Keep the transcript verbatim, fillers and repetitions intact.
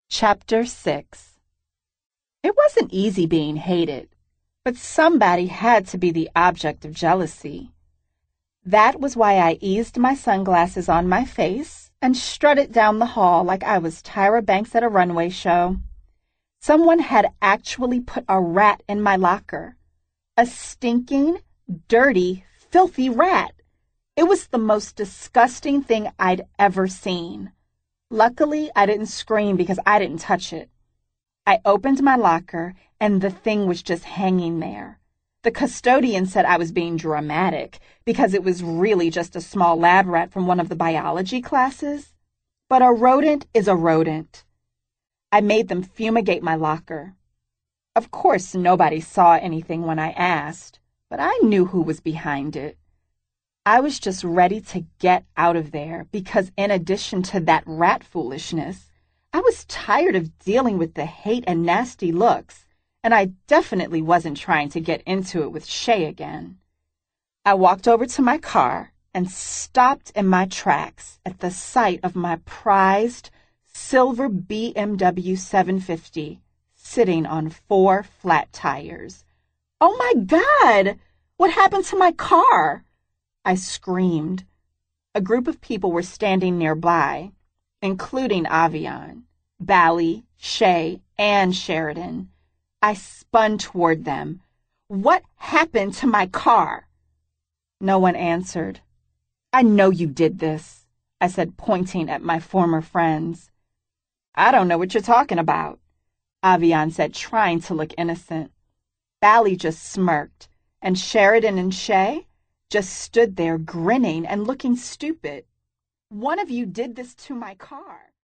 Chapter six. It wasn't easy being hated, but somebody had to be the object of jealousy. That was why I eased my sunglasses on my face and strutted down the hall like I was Tyra Banks at a runway show. Someone had actually put a rat in my locker. A stinking, dirty, filthy rat. It was the most disgusting thing I'd ever seen. Luckily, I didn't scream because I didn't touch it. I opened my locker, and the thing was just hanging there. The custodian said I was being dramatic because it was really just a small lab rat from one of the biology classes. But a rodent is a rodent. I made them fumigate my locker. Of course, nobody saw anything when I asked, but I knew who was behind it. I was just ready to get out of there because in addition to that rat foolishness, I was tired of dealing with the hate and nasty looks, and I definitely wasn't trying to get into it with Shay again. I walked over to my car and stopped in my tracks at the sight of my prized silver B M W seven fifty sitting on four flat tires. "Oh my God! What happened to my car?" I screamed. A group of people were standing nearby, including Avian, Bally, Shay, and Sheridan. I spun toward them. "What happened to my car?" No one answered. "I know you did this," I said, pointing at my former friends. "I don't know what you're talking about," Avian said, trying to look innocent. Bally just smirked, and Sheridan and Shay just stood there grinning and looking stupid. "One of you did this to my car."